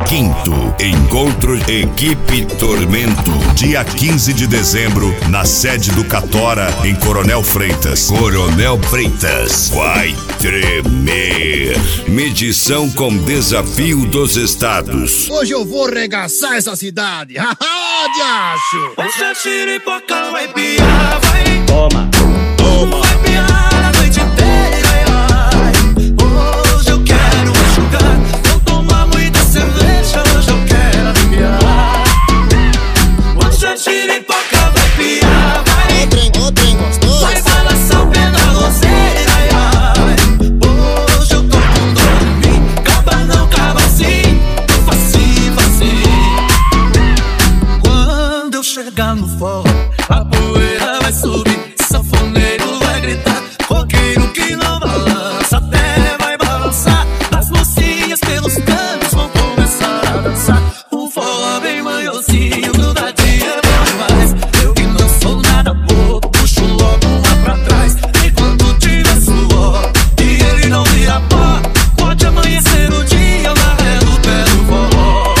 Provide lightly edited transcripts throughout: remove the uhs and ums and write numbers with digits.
quinto encontro Equipe Tormento, dia 15 de dezembro, na sede do Catora, em Coronel Freitas. Coronel Freitas vai tremer. Medição com desafio dos estados. Hoje eu vou regaçar essa cidade. Haha, diacho! Hoje a xiripoca vai piar, vai. Toma, toma. Vai piar a noite inteira, ai. Hoje eu quero enxugar. Vou tomar muita cerveja, hoje eu quero aliviar. Hoje a xiripoca vai piar, vai. Ô trem gostoso. Vai balançar o pé na roseira, ai. Hoje eu tô com dor em mim. Caba não, caba sim. Facinho, facinho. Quando eu chegar no forró, a poeira vai subir, sanfoneiro vai gritar, roqueiro que não balança até vai balançar. As mocinhas pelos cantos vão começar a dançar. Um forró bem manhosinho, grudadinho é bom demais. Eu que não sou nada bobo, puxo logo lá pra trás. Enquanto tiver suor e ele não vira pó, pode amanhecer o dia na ré do pé do forró.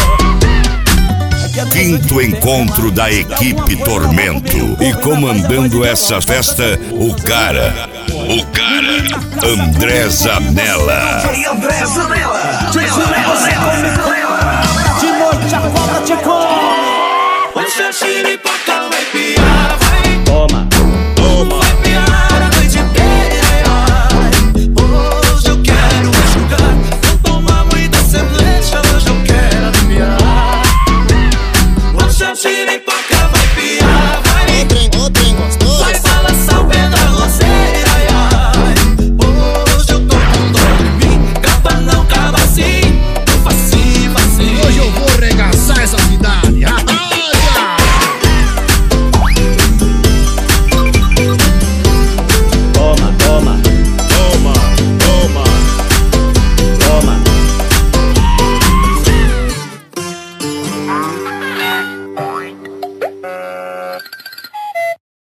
Quinto encontro da Equipe Tormento. E comandando essa festa, o cara, André Zanella. André Zanella.